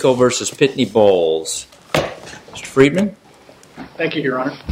Driscoll versus Pitney Bowles. Mr. Friedman? Thank you, Your Honor.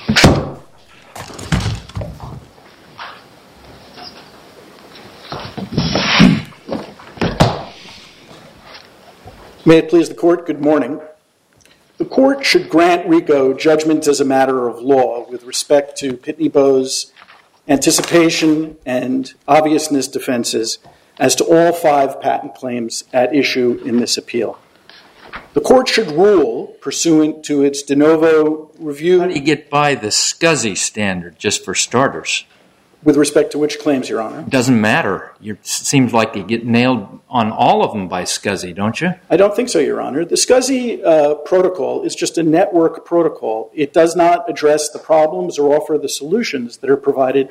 May it please the Court, good morning. The Court should grant RICO judgment as a matter of law with respect to Pitney Bowes' anticipation and obviousness defenses as to all 5 patent claims at issue in this appeal. The Court should rule, pursuant to its de novo review... How do you get by the SCSI standard, just for starters? With respect to which claims, Your Honor? It doesn't matter. It seems like you get nailed on all of them by SCSI, don't you? I don't think so, Your Honor. The SCSI protocol is just a network protocol. It does not address the problems or offer the solutions that are provided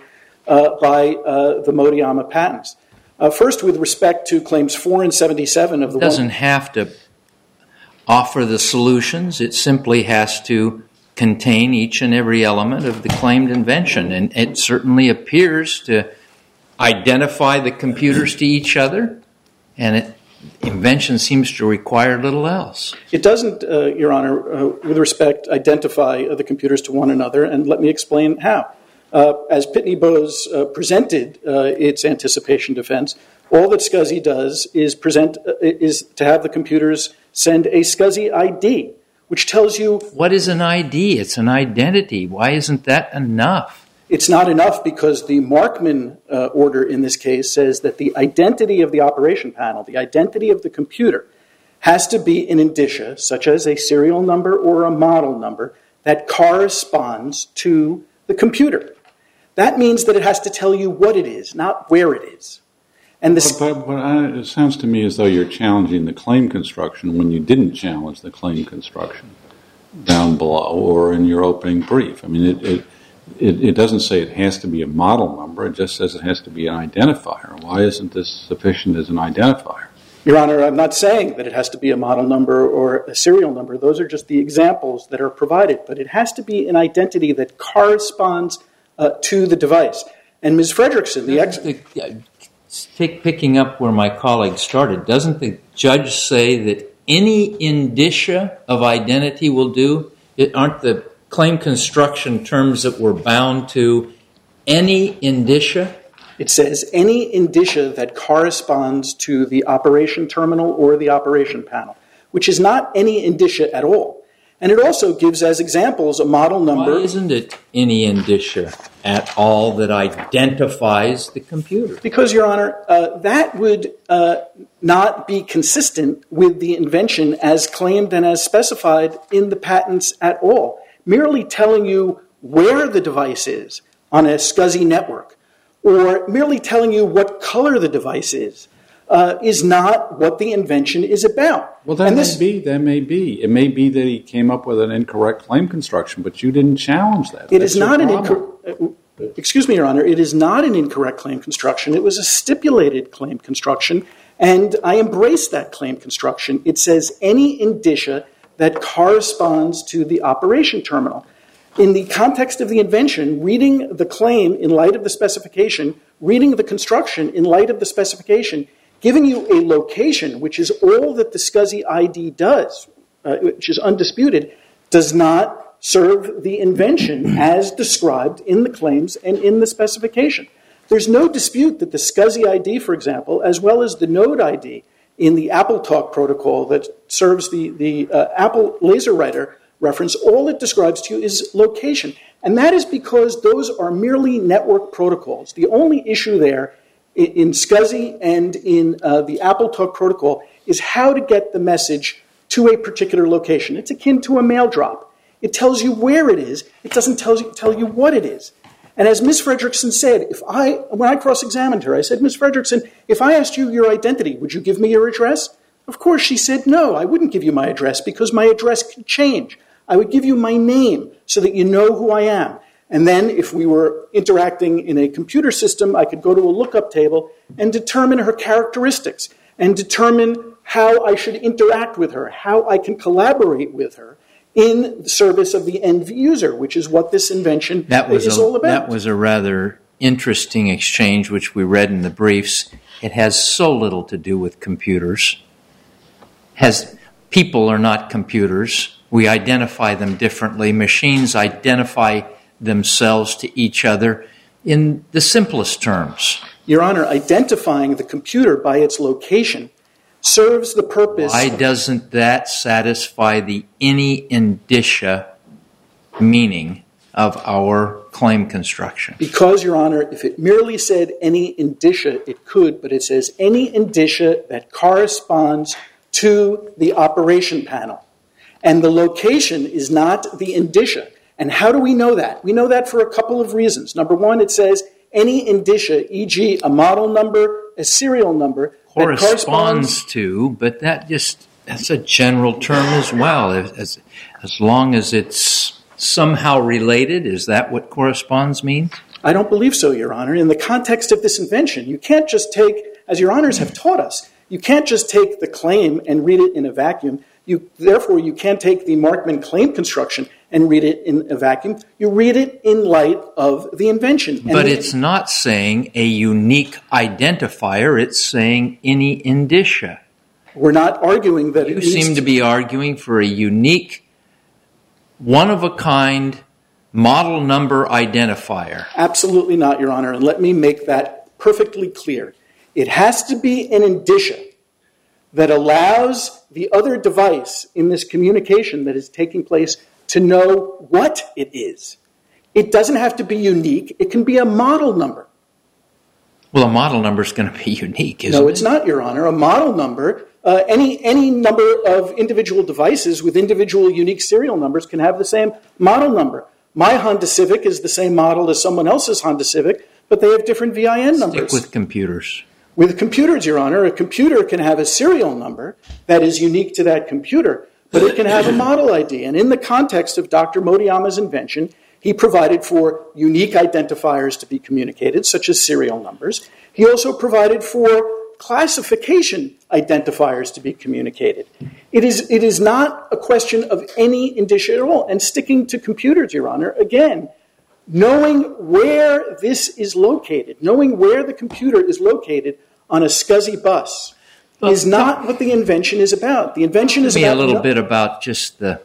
by the Modiyama patents. First, with respect to claims 4 and 77 of the... It doesn't have to offer the solutions. It simply has to contain each and every element of the claimed invention. And it certainly appears to identify the computers to each other. And invention seems to require little else. It doesn't, Your Honor, with respect, identify the computers to one another. And let me explain how. As Pitney Bowes presented its anticipation defense, all that SCSI does is to have the computers send a SCSI ID, which tells you... What is an ID? It's an identity. Why isn't that enough? It's not enough because the Markman order in this case says that the identity of the operation panel, the identity of the computer, has to be an indicia, such as a serial number or a model number, that corresponds to the computer. That means that it has to tell you what it is, not where it is. And it sounds to me as though you're challenging the claim construction when you didn't challenge the claim construction down below or in your opening brief. I mean, it doesn't say it has to be a model number. It just says it has to be an identifier. Why isn't this sufficient as an identifier? Your Honor, I'm not saying that it has to be a model number or a serial number. Those are just the examples that are provided. But it has to be an identity that corresponds to the device. And Ms. Fredrickson, picking up where my colleague started, doesn't the judge say that any indicia of identity will do? Aren't the claim construction terms that we're bound to any indicia? It says any indicia that corresponds to the operation terminal or the operation panel, which is not any indicia at all. And it also gives as examples a model number. Why isn't it any indicia at all that identifies the computer? Because, Your Honor, that would not be consistent with the invention as claimed and as specified in the patents at all. Merely telling you where the device is on a SCSI network or merely telling you what color the device is not what the invention is about. Well, that may be. It may be that he came up with an incorrect claim construction, but you didn't challenge that. It is not an incorrect... Excuse me, Your Honor. It is not an incorrect claim construction. It was a stipulated claim construction, and I embrace that claim construction. It says any indicia that corresponds to the operation terminal. In the context of the invention, reading the claim in light of the specification, reading the construction in light of the specification, giving you a location, which is all that the SCSI ID does, which is undisputed, does not serve the invention as described in the claims and in the specification. There's no dispute that the SCSI ID, for example, as well as the Node ID in the AppleTalk protocol that serves the Apple Laser Writer reference, all it describes to you is location. And that is because those are merely network protocols. The only issue there in SCSI and in the AppleTalk protocol is how to get the message to a particular location. It's akin to a mail drop. It tells you where it is. It doesn't tell you what it is. And as Ms. Fredrickson said, when I cross-examined her, I said, Ms. Fredrickson, if I asked you your identity, would you give me your address? Of course, she said, no, I wouldn't give you my address because my address could change. I would give you my name so that you know who I am. And then if we were interacting in a computer system, I could go to a lookup table and determine her characteristics and determine how I should interact with her, how I can collaborate with her in the service of the end user, which is what this invention is all about. That was a rather interesting exchange, which we read in the briefs. It has so little to do with computers. people are not computers. We identify them differently. Machines identify themselves to each other in the simplest terms. Your Honor, identifying the computer by its location serves the purpose... Why doesn't that satisfy the any indicia meaning of our claim construction? Because, Your Honor, if it merely said any indicia, it could, but it says any indicia that corresponds to the operation panel. And the location is not the indicia. And how do we know that? We know that for a couple of reasons. Number one, it says any indicia, e.g. a model number, a serial number, corresponds to, but that's a general term as well. As long as it's somehow related, is that what corresponds means? I don't believe so, Your Honor. In the context of this invention, you can't just take, as Your Honors have taught us, you can't just take the claim and read it in a vacuum. Therefore, you can't take the Markman claim construction and read it in a vacuum. You read it in light of the invention. But it's not saying a unique identifier. It's saying any indicia. We're not arguing that You seem to be arguing for a unique, one-of-a-kind model number identifier. Absolutely not, Your Honor. And let me make that perfectly clear. It has to be an indicia that allows the other device in this communication that is taking place to know what it is. It doesn't have to be unique. It can be a model number. Well, a model number is going to be unique, isn't it? No, it's not, Your Honor. A model number, any number of individual devices with individual unique serial numbers can have the same model number. My Honda Civic is the same model as someone else's Honda Civic, but they have different VIN numbers. Stick with computers. With computers, Your Honor, a computer can have a serial number that is unique to that computer, but it can have a model ID. And in the context of Dr. Motoyama's invention, he provided for unique identifiers to be communicated, such as serial numbers. He also provided for classification identifiers to be communicated. It is not a question of any indicia at all. And sticking to computers, Your Honor, again, knowing where this is located, knowing where the computer is located on a SCSI bus is not what the invention is about. The invention is about... Tell me a little bit about just the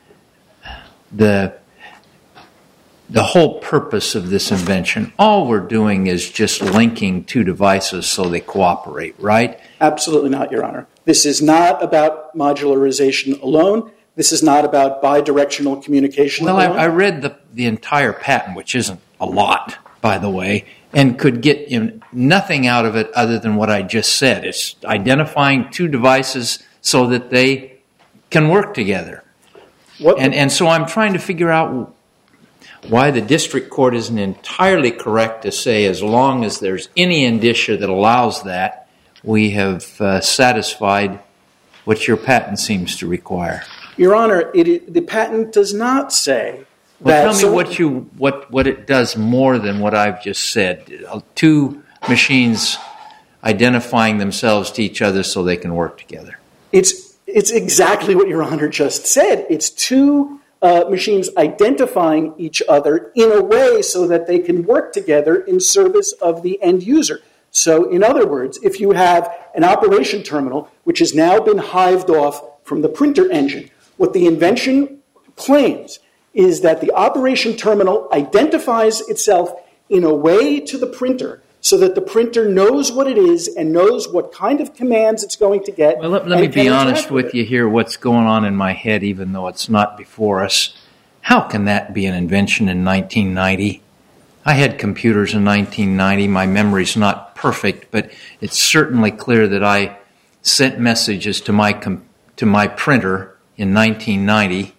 whole purpose of this invention. All we're doing is just linking two devices so they cooperate, right? Absolutely not, Your Honor. This is not about modularization alone. This is not about bidirectional communication alone. Well, I read the entire patent, which isn't a lot, by the way, and could get nothing out of it other than what I just said. It's identifying two devices so that they can work together. And so I'm trying to figure out why the district court isn't entirely correct to say as long as there's any indicia that allows that, we have satisfied what your patent seems to require. Your Honor, the patent does not say that... Well, tell me what it does more than what I've just said. Two machines identifying themselves to each other so they can work together. It's exactly what Your Honor just said. It's two machines identifying each other in a way so that they can work together in service of the end user. So, in other words, if you have an operation terminal which has now been hived off from the printer engine, what the invention claims is that the operation terminal identifies itself in a way to the printer so that the printer knows what it is and knows what kind of commands it's going to get. Well, let me be honest with you here, what's going on in my head, even though it's not before us. How can that be an invention in 1990? I had computers in 1990. My memory's not perfect, but it's certainly clear that I sent messages to my printer in 1990.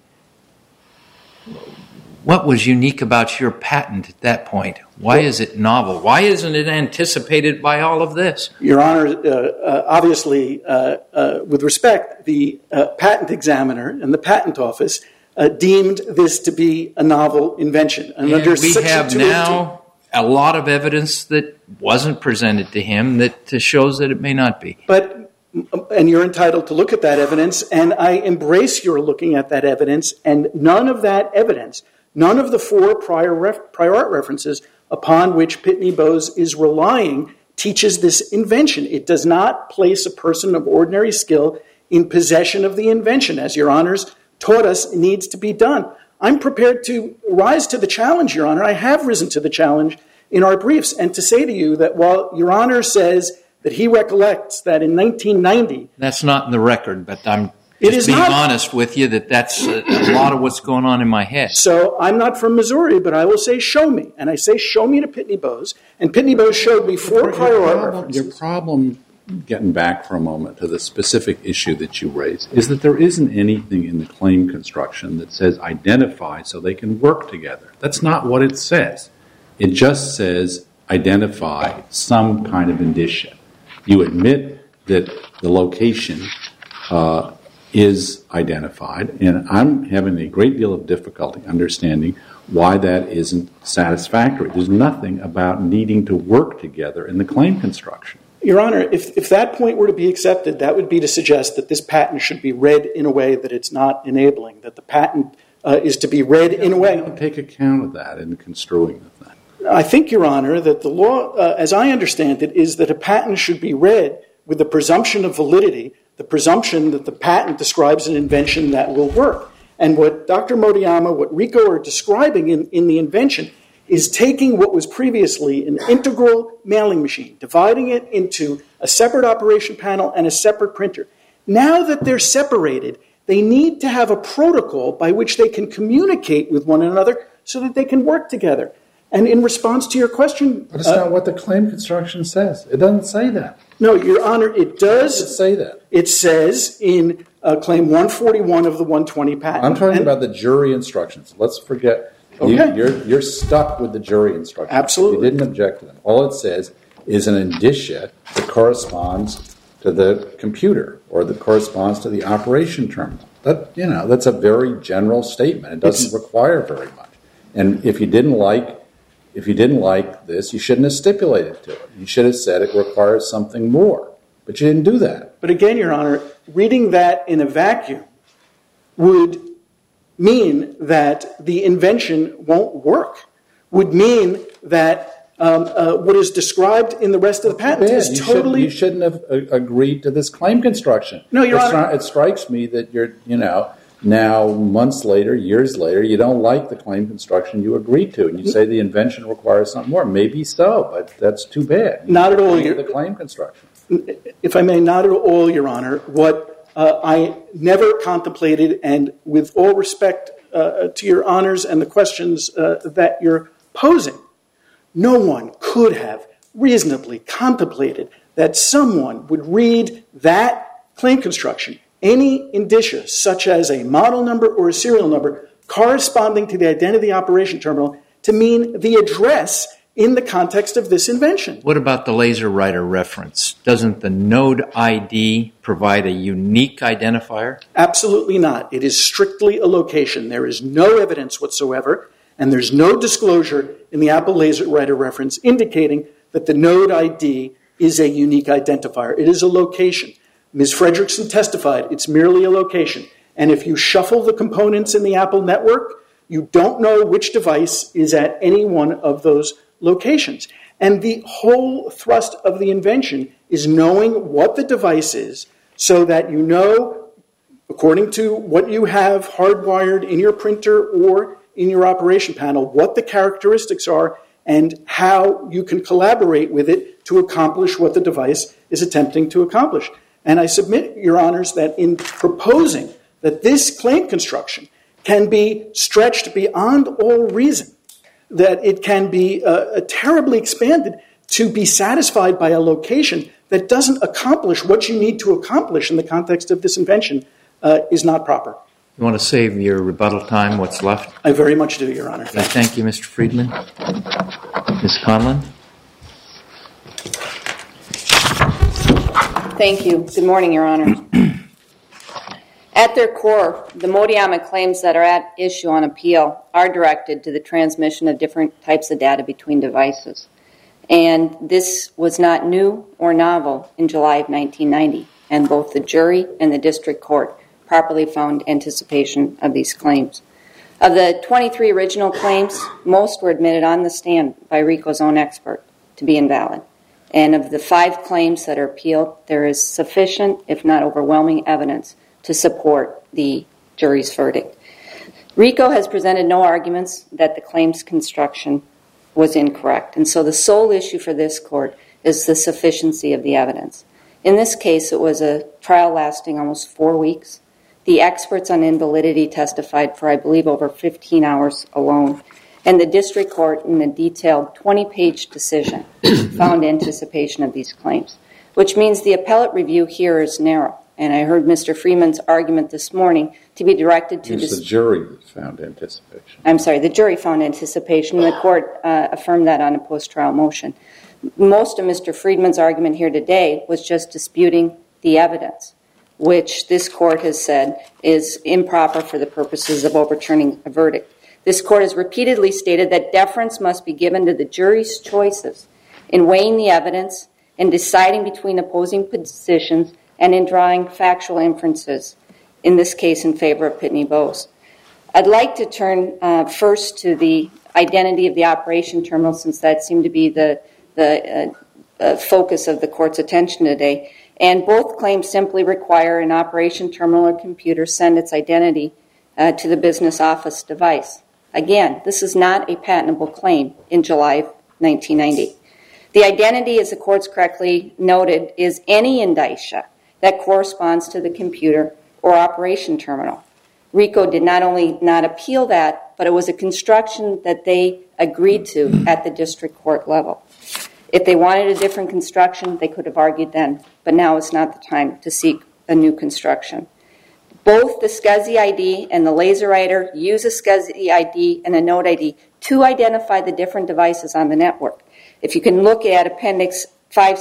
What was unique about your patent at that point? Why is it novel? Why isn't it anticipated by all of this? Your Honor, obviously, with respect, the patent examiner and the patent office deemed this to be a novel invention. And we have now a lot of evidence that wasn't presented to him that shows that it may not be. And you're entitled to look at that evidence, and I embrace your looking at that evidence, and none of that evidence, none of the four prior art references upon which Pitney Bowes is relying teaches this invention. It does not place a person of ordinary skill in possession of the invention, as Your Honors taught us needs to be done. I'm prepared to rise to the challenge, Your Honor. I have risen to the challenge in our briefs, and to say to you that while Your Honor says that he recollects that in 1990... That's not in the record, but I'm just being honest with you that that's a lot of what's going on in my head. So I'm not from Missouri, but I will say show me. And I say show me to Pitney Bowes. And Pitney Bowes showed me 4 prior art references. Your problem, getting back for a moment to the specific issue that you raised, is that there isn't anything in the claim construction that says identify so they can work together. That's not what it says. It just says identify some kind of indicia. You admit that the location is identified, and I'm having a great deal of difficulty understanding why that isn't satisfactory. There's nothing about needing to work together in the claim construction. Your Honor, if that point were to be accepted, that would be to suggest that this patent should be read in a way that it's not enabling, that the patent is to be read in a way... Don't take account of that in construing the thing. I think, Your Honor, that the law, as I understand it, is that a patent should be read with the presumption of validity, the presumption that the patent describes an invention that will work. And what Dr. Motoyama, what Rico are describing in the invention is taking what was previously an integral mailing machine, dividing it into a separate operation panel and a separate printer. Now that they're separated, they need to have a protocol by which they can communicate with one another so that they can work together. And in response to your question... But it's not what the claim construction says. It doesn't say that. No, Your Honor, it does... It doesn't say that. It says in Claim 141 of the 120 patent... I'm talking about the jury instructions. Let's forget... Okay. You're stuck with the jury instructions. Absolutely. You didn't object to them. All it says is an indicia that corresponds to the computer or that corresponds to the operation terminal. That's a very general statement. It doesn't require very much. And if you didn't like this, you shouldn't have stipulated to it. You should have said it requires something more. But you didn't do that. But again, Your Honor, reading that in a vacuum would mean that the invention won't work, would mean that what is described in the rest of the patent is totally... You shouldn't have agreed to this claim construction. No, Your Honor... It strikes me that you're, now months later, years later, you don't like the claim construction you agreed to, and you say the invention requires something more. Maybe so, but that's too bad. Not at all. The claim construction. If I may, not at all, Your Honor. What I never contemplated, and with all respect to Your Honors and the questions that you're posing, no one could have reasonably contemplated that someone would read that claim construction, any indicia, such as a model number or a serial number, corresponding to the identity operation terminal, to mean the address in the context of this invention. What about the laser writer reference? Doesn't the node ID provide a unique identifier? Absolutely not. It is strictly a location. There is no evidence whatsoever, and there's no disclosure in the Apple laser writer reference indicating that the node ID is a unique identifier. It is a location. Ms. Fredrickson testified it's merely a location. And if you shuffle the components in the Apple network, you don't know which device is at any one of those locations. And the whole thrust of the invention is knowing what the device is so that you know, according to what you have hardwired in your printer or in your operation panel, what the characteristics are and how you can collaborate with it to accomplish what the device is attempting to accomplish. And I submit, Your Honors, that in proposing that this claim construction can be stretched beyond all reason, that it can be terribly expanded to be satisfied by a location that doesn't accomplish what you need to accomplish in the context of this invention is not proper. You want to save your rebuttal time, what's left? I very much do, Your Honor. Thank you, Mr. Friedman. Ms. Conlon? Thank you. Good morning, Your Honor. At their core, the Motoyama claims that are at issue on appeal are directed to the transmission of different types of data between devices. And this was not new or novel in July of 1990, and both the jury and the district court properly found anticipation of these claims. Of the 23 original claims, most were admitted on the stand by RICO's own expert to be invalid. And of the 5 claims that are appealed, there is sufficient, if not overwhelming, evidence to support the jury's verdict. RICO has presented no arguments that the claims construction was incorrect. And so the sole issue for this court is the sufficiency of the evidence. In this case, it was a trial lasting almost 4 weeks. The experts on invalidity testified for, I believe, over 15 hours alone. And the district court, in a detailed 20-page decision, found anticipation of these claims, which means the appellate review here is narrow. And I heard Mr. Freeman's argument this morning to be directed to... The jury found anticipation. I'm sorry, the jury found anticipation, and the court affirmed that on a post-trial motion. Most of Mr. Friedman's argument here today was just disputing the evidence, which this court has said is improper for the purposes of overturning a verdict. This court has repeatedly stated that deference must be given to the jury's choices in weighing the evidence and deciding between opposing positions and in drawing factual inferences, in this case in favor of Pitney Bowes. I'd like to turn first to the identity of the operation terminal, since that seemed to be the focus of the court's attention today. And both claims simply require an operation terminal or computer send its identity to the business office device. Again, this is not a patentable claim in July of 1990. The identity, as the courts correctly noted, is any indicia that corresponds to the computer or operation terminal. RICO did not only not appeal that, but it was a construction that they agreed to at the district court level. If they wanted a different construction, they could have argued then, but now is not the time to seek a new construction. Both the SCSI ID and the LaserWriter use a SCSI ID and a Node ID to identify the different devices on the network. If you can look at Appendix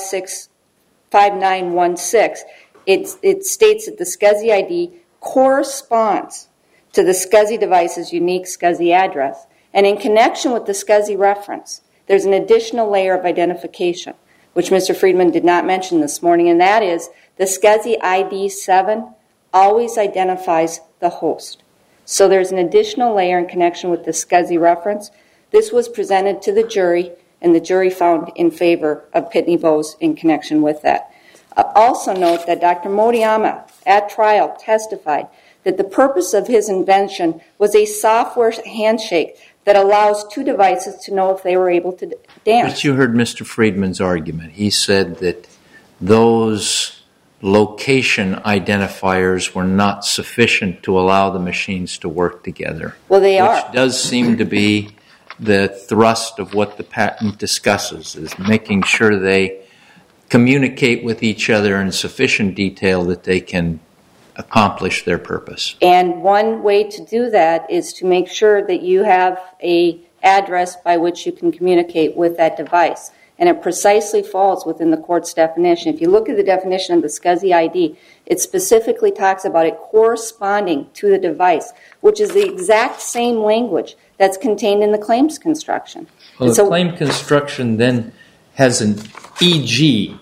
5916, it states that the SCSI ID corresponds to the SCSI device's unique SCSI address. And in connection with the SCSI reference, there's an additional layer of identification, which Mr. Friedman did not mention this morning, and that is the SCSI ID 7 always identifies the host. So there's an additional layer in connection with the SCSI reference. This was presented to the jury, and the jury found in favor of Pitney Bowes in connection with that. Also note that Dr. Moriyama at trial testified that the purpose of his invention was a software handshake that allows 2 devices to know if they were able to dance. But you heard Mr. Friedman's argument. He said that those location identifiers were not sufficient to allow the machines to work together. Well, they are. Which does seem to be the thrust of what the patent discusses, is making sure they communicate with each other in sufficient detail that they can accomplish their purpose. And one way to do that is to make sure that you have an address by which you can communicate with that device. And it precisely falls within the court's definition. If you look at the definition of the SCSI ID, it specifically talks about it corresponding to the device, which is the exact same language that's contained in the claims construction. Well, the claim construction then has an EG,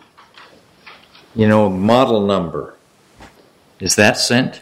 model number. Is that sent?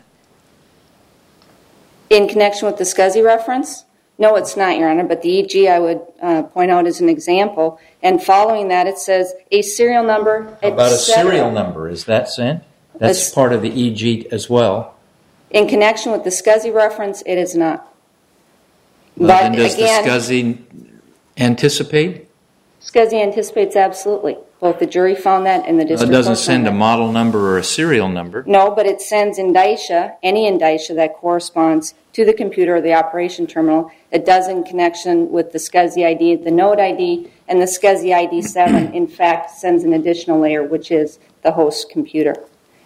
In connection with the SCSI reference? No, it's not, Your Honor, but the EG I would point out as an example. And following that, it says a serial number, How about a serial number? Is that sent? That's part of the EG as well. In connection with the SCSI reference, it is not. Then does the SCSI anticipate? SCSI anticipates absolutely. Both the jury found that and the district court. It doesn't send a model number or a serial number. No, but it sends indicia, any indicia that corresponds to the computer or the operation terminal. It does in connection with the SCSI ID, the Node ID, and the SCSI ID 7, in fact, sends an additional layer, which is the host computer.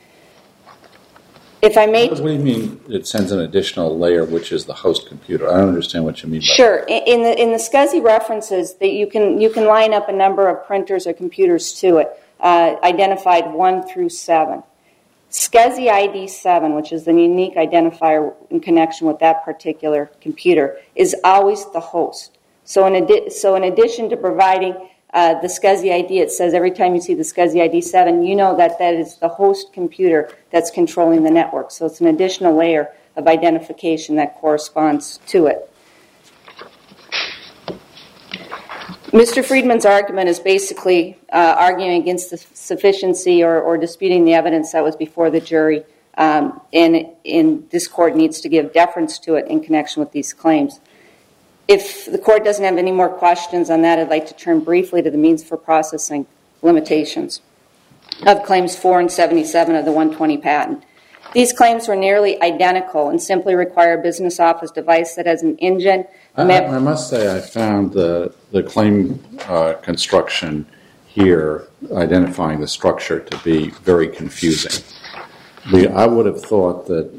If I may... What do you mean it sends an additional layer, which is the host computer? I don't understand what you mean by that. Sure. In the SCSI references, that you can line up a number of printers or computers to it, identified 1 through 7. SCSI ID 7, which is the unique identifier in connection with that particular computer, is always the host. So in addition to providing the SCSI ID, it says every time you see the SCSI ID 7, you know that is the host computer that's controlling the network. So it's an additional layer of identification that corresponds to it. Mr. Friedman's argument is basically arguing against the sufficiency or disputing the evidence that was before the jury, and this court needs to give deference to it in connection with these claims. If the court doesn't have any more questions on that, I'd like to turn briefly to the means for processing limitations of Claims 4 and 77 of the 120 patent. These claims were nearly identical and simply require a business office device that has an engine. I must say I found the claim construction here identifying the structure to be very confusing. I would have thought that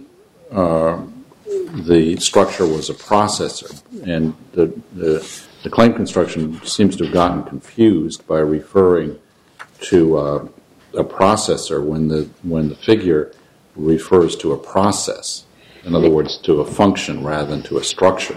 the structure was a processor, and the claim construction seems to have gotten confused by referring to a processor when the figure refers to a process. In other words, to a function rather than to a structure.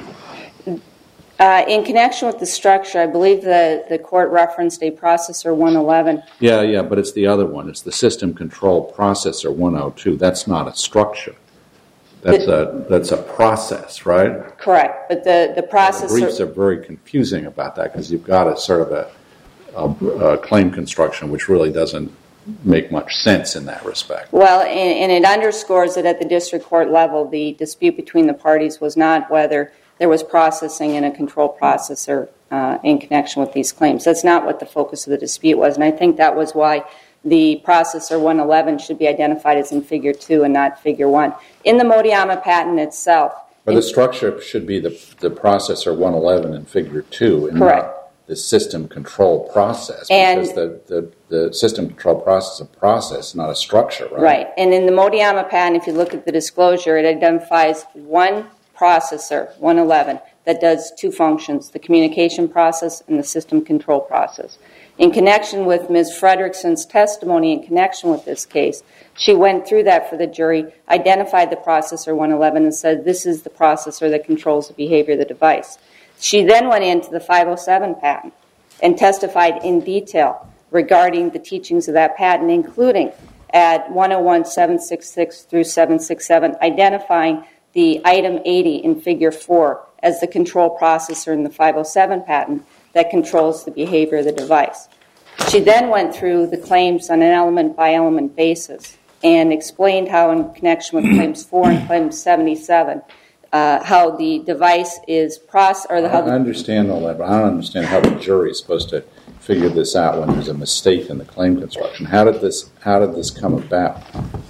In connection with the structure, I believe the court referenced a processor 111. Yeah, but it's the other one. It's the system control processor 102. That's not a structure. That's a process, right? Correct, but the processor... The briefs are very confusing about that because you've got a sort of a claim construction which really doesn't make much sense in that respect. Well, and it underscores that at the district court level, the dispute between the parties was not whether there was processing in a control processor in connection with these claims. That's not what the focus of the dispute was, and I think that was why the processor 111 should be identified as in Figure 2 and not Figure 1. In the Modiyama patent itself... But the structure should be the processor 111 in Figure 2 and correct. Not the system control process, because the system control process is a process, not a structure, right? Right, and in the Modiyama patent, if you look at the disclosure, it identifies one processor, 111, that does two functions, the communication process and the system control process. In connection with Ms. Fredrickson's testimony in connection with this case, she went through that for the jury, identified the processor 111 and said this is the processor that controls the behavior of the device. She then went into the 507 patent and testified in detail regarding the teachings of that patent, including at 101, 766 through 767, identifying the item 80 in Figure 4 as the control processor in the 507 patent that controls the behavior of the device. She then went through the claims on an element-by-element basis and explained how in connection with Claims 4 and Claims 77, how the device is processed. I understand all that, but I don't understand how the jury is supposed to figure this out when there's a mistake in the claim construction. How did this come about?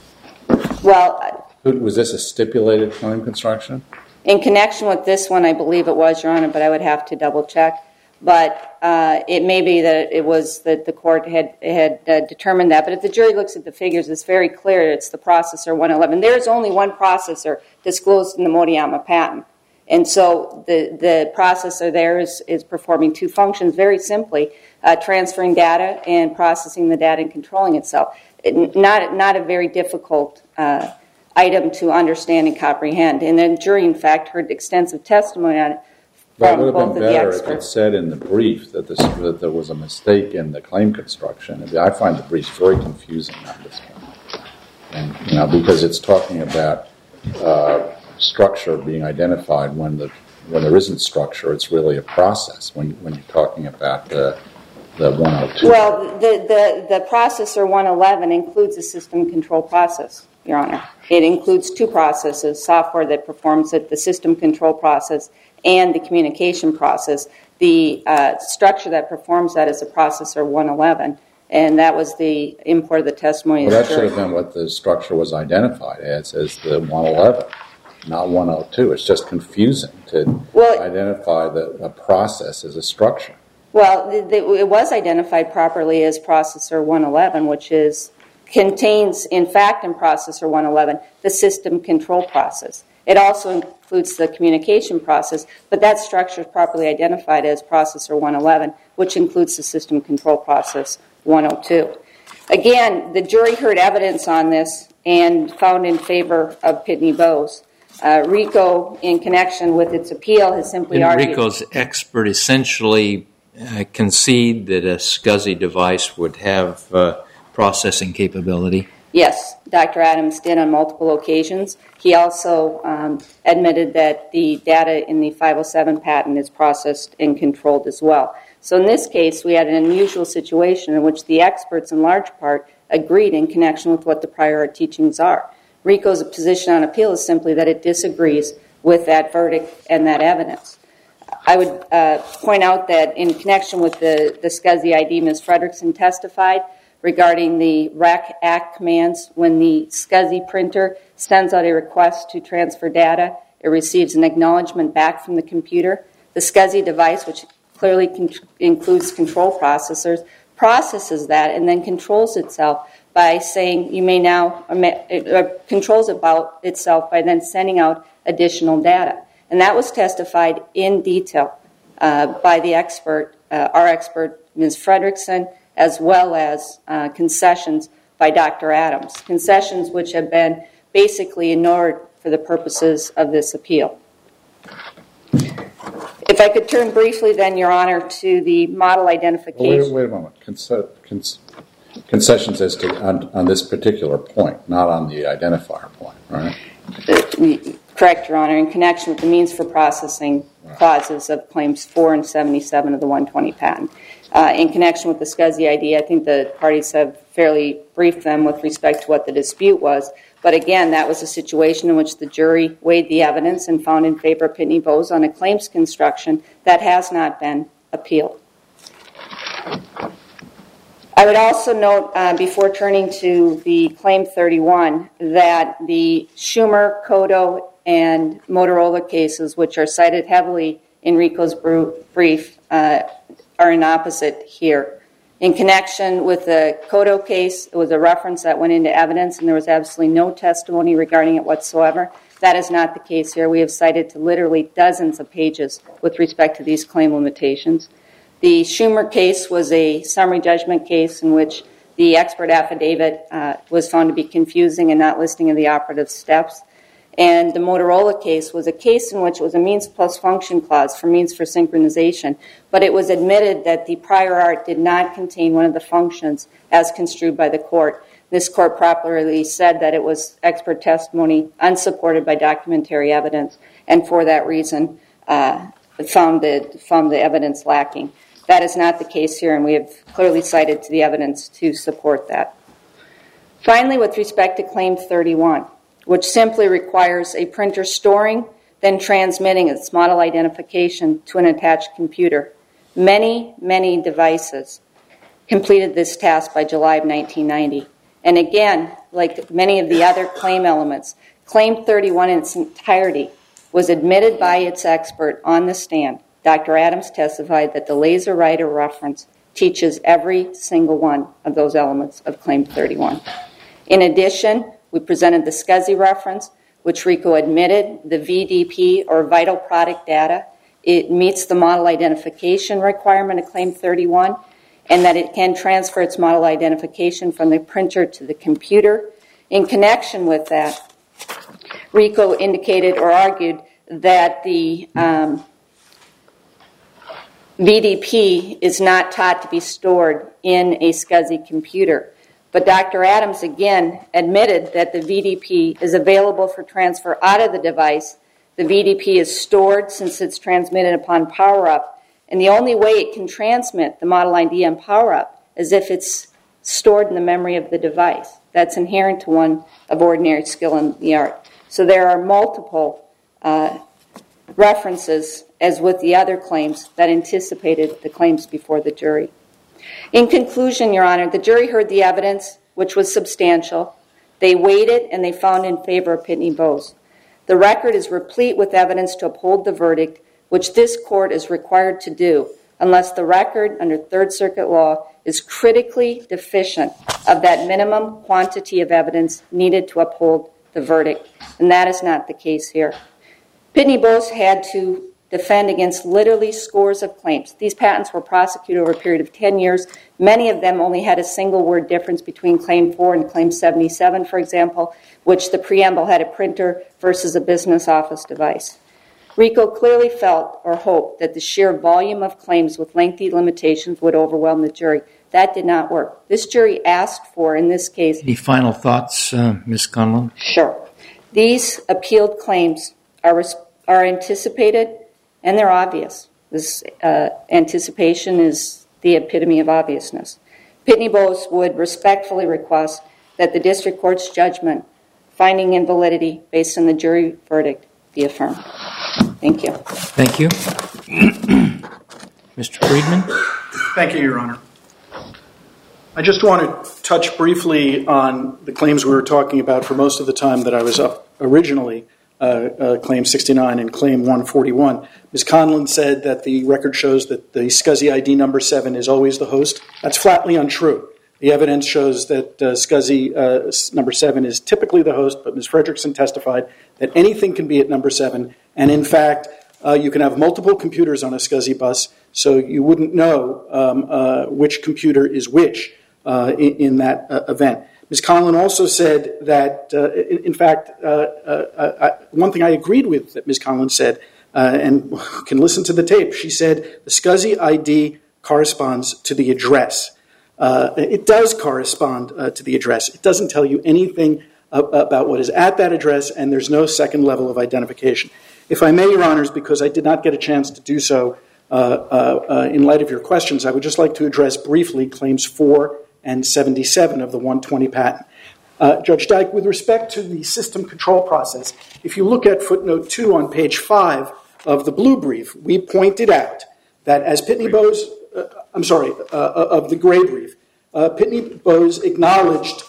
Well, was this a stipulated claim construction? In connection with this one, I believe it was, Your Honor, but I would have to double check. But it may be that it was that the court had determined that. But if the jury looks at the figures, it's very clear it's the processor 111. There is only one processor disclosed in the Modiyama patent. And so the processor there is performing two functions very simply, transferring data and processing the data and controlling itself. Not a very difficult item to understand and comprehend. And the jury, in fact, heard extensive testimony on it. But it would have been better if it said in the brief that there was a mistake in the claim construction. I find the briefs very confusing on this one. And, because it's talking about structure being identified when there isn't structure, it's really a process when you're talking about the 102. Well, the processor 111 includes a system control process, Your Honor. It includes two processes, software that performs it, the system control process, and the communication process. The structure that performs that is a processor 111, and that was the import of the testimony. Well, that should have been what the structure was identified as the 111, not 102. It's just confusing to identify a process as a structure. Well, it was identified properly as processor 111, which contains, in fact, in processor 111, the system control process. It also includes the communication process, but that structure is properly identified as processor 111, which includes the system control process 102. Again, the jury heard evidence on this and found in favor of Pitney Bowes. RICO, in connection with its appeal, has simply argued... RICO's expert essentially concede that a SCSI device would have processing capability? Yes, Dr. Adams did on multiple occasions. He also admitted that the data in the 507 patent is processed and controlled as well. So in this case, we had an unusual situation in which the experts, in large part, agreed in connection with what the prior art teachings are. RICO's position on appeal is simply that it disagrees with that verdict and that evidence. I would point out that in connection with the SCSI ID, Ms. Fredrickson testified regarding the REC Act commands. When the SCSI printer sends out a request to transfer data, it receives an acknowledgement back from the computer. The SCSI device, which clearly includes control processors, processes that and then controls itself by saying you may now, controls about itself by then sending out additional data. And that was testified in detail by the expert, our expert, Ms. Fredrickson, as well as concessions by Dr. Adams, concessions which have been basically ignored for the purposes of this appeal. If I could turn briefly then, Your Honor, to the model identification. Wait a moment. Concessions as to on this particular point, not on the identifier point, right? Correct, Your Honor, in connection with the means for processing clauses of claims 4 and 77 of the 120 patent. In connection with the SCSI ID, I think the parties have fairly briefed them with respect to what the dispute was. But again, that was a situation in which the jury weighed the evidence and found in favor of Pitney Bowes on a claims construction that has not been appealed. I would also note, before turning to the Claim 31, that the Schumer, Kodo, and Motorola cases, which are cited heavily in RICO's brief, are in opposite here. In connection with the Kodo case, it was a reference that went into evidence and there was absolutely no testimony regarding it whatsoever. That is not the case here. We have cited to literally dozens of pages with respect to these claim limitations. The Schumer case was a summary judgment case in which the expert affidavit was found to be confusing and not listing the operative steps. And the Motorola case was a case in which it was a means plus function clause for means for synchronization, but it was admitted that the prior art did not contain one of the functions as construed by the court. This court properly said that it was expert testimony unsupported by documentary evidence, and for that reason found the evidence lacking. That is not the case here, and we have clearly cited to the evidence to support that. Finally, with respect to Claim 31, which simply requires a printer storing, then transmitting its model identification to an attached computer. Many, many devices completed this task by July of 1990. And again, like many of the other claim elements, Claim 31 in its entirety was admitted by its expert on the stand. Dr. Adams testified that the laser writer reference teaches every single one of those elements of Claim 31. In addition, we presented the SCSI reference, which RICO admitted the VDP, or vital product data. It meets the model identification requirement of Claim 31, and that it can transfer its model identification from the printer to the computer. In connection with that, RICO indicated or argued that the VDP is not taught to be stored in a SCSI computer. But Dr. Adams, again, admitted that the VDP is available for transfer out of the device. The VDP is stored since it's transmitted upon power-up. And the only way it can transmit the model ID on power-up is if it's stored in the memory of the device. That's inherent to one of ordinary skill in the art. So there are multiple references, as with the other claims, that anticipated the claims before the jury. In conclusion, Your Honor, the jury heard the evidence, which was substantial. They weighed it, and they found in favor of Pitney Bowes. The record is replete with evidence to uphold the verdict, which this court is required to do, unless the record under Third Circuit law is critically deficient of that minimum quantity of evidence needed to uphold the verdict. And that is not the case here. Pitney Bowes had to defend against literally scores of claims. These patents were prosecuted over a period of 10 years. Many of them only had a single word difference between Claim 4 and Claim 77, for example, which the preamble had a printer versus a business office device. RICO clearly felt or hoped that the sheer volume of claims with lengthy limitations would overwhelm the jury. That did not work. This jury asked for, in this case... Any final thoughts, Ms. Conlon? Sure. These appealed claims are anticipated, and they're obvious. This anticipation is the epitome of obviousness. Pitney Bowes would respectfully request that the district court's judgment finding invalidity based on the jury verdict be affirmed. Thank you. Thank you. Mr. Friedman? Thank you, Your Honor. I just want to touch briefly on the claims we were talking about for most of the time that I was up originally, Claim 69 and Claim 141. Ms. Conlon said that the record shows that the SCSI ID number 7 is always the host. That's flatly untrue. The evidence shows that SCSI number 7 is typically the host, but Ms. Fredrickson testified that anything can be at number 7, and in fact, you can have multiple computers on a SCSI bus, so you wouldn't know which computer is which in that event. Ms. Conlon also said that, in fact, one thing I agreed with that Ms. Conlon said, and can listen to the tape, she said the SCSI ID corresponds to the address. It does correspond to the address. It doesn't tell you anything about what is at that address, and there's no second level of identification. If I may, Your Honors, because I did not get a chance to do so in light of your questions, I would just like to address briefly Claims 4 and 77 of the 120 patent. Judge Dyke, with respect to the system control process, if you look at footnote 2 on page 5 of the blue brief, we pointed out that as Pitney Bowes, of the gray brief, Pitney Bowes acknowledged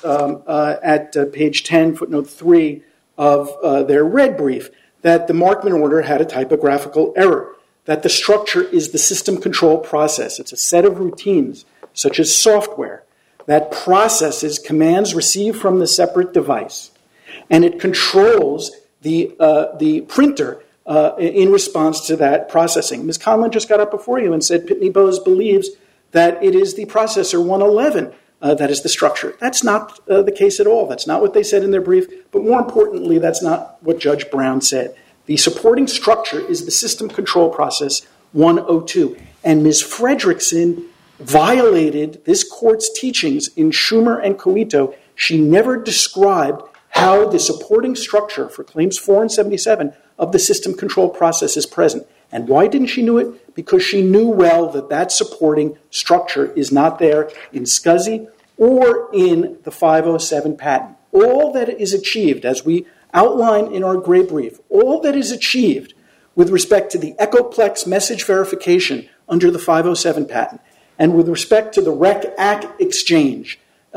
at page 10, footnote 3 of their red brief, that the Markman order had a typographical error, that the structure is the system control process. It's a set of routines, such as software, that processes commands received from the separate device, and it controls the printer in response to that processing. Ms. Conlon just got up before you and said Pitney Bowes believes that it is the processor 111 that is the structure. That's not the case at all. That's not what they said in their brief, but more importantly, that's not what Judge Brown said. The supporting structure is the system control process 102, and Ms. Fredrickson violated this court's teachings in Schumer and Coito. She never described how the supporting structure for Claims 4 and 77 of the system control process is present. And why didn't she know it? Because she knew well that that supporting structure is not there in SCSI or in the 507 patent. All that is achieved, as we outline in our gray brief, all that is achieved with respect to the Echoplex message verification under the 507 patent and with respect to the REC-AC exchange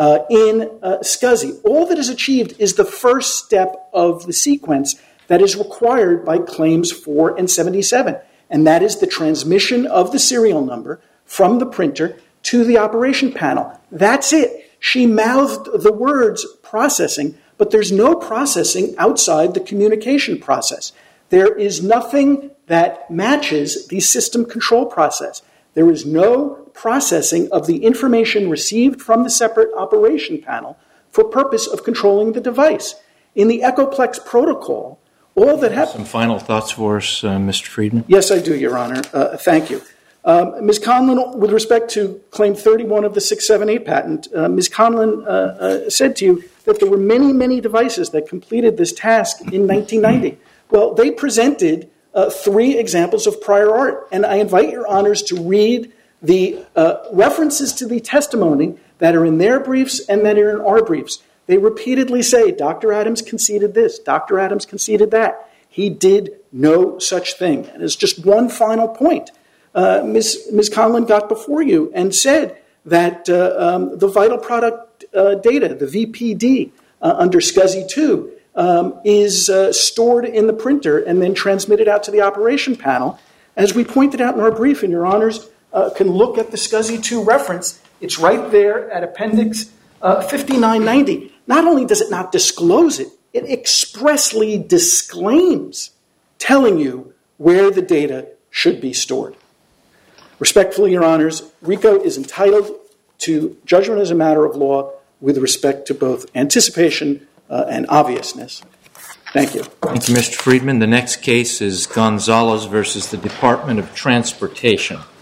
in SCSI, all that is achieved is the first step of the sequence that is required by Claims 4 and 77, and that is the transmission of the serial number from the printer to the operation panel. That's it. She mouthed the words processing, but there's no processing outside the communication process. There is nothing that matches the system control process. There is no processing of the information received from the separate operation panel for purpose of controlling the device. In the Echoplex protocol, all that happens... Some final thoughts for us, Mr. Friedman? Yes, I do, Your Honor. Thank you. Ms. Conlon, with respect to Claim 31 of the 678 patent, Ms. Conlon said to you that there were many, many devices that completed this task in 1990. Well, they presented 3 examples of prior art, and I invite Your Honors to read the references to the testimony that are in their briefs and that are in our briefs. They repeatedly say, Dr. Adams conceded this, Dr. Adams conceded that. He did no such thing. And as just one final point, Ms. Conlon got before you and said that the vital product data, the VPD, under SCSI 2, is stored in the printer and then transmitted out to the operation panel. As we pointed out in our brief, and Your Honors can look at the SCSI 2 reference, it's right there at Appendix 5990. Not only does it not disclose it, it expressly disclaims telling you where the data should be stored. Respectfully, Your Honors, RICO is entitled to judgment as a matter of law with respect to both anticipation and obviousness. Thank you. Thank you, Mr. Friedman. The next case is Gonzalez versus the Department of Transportation.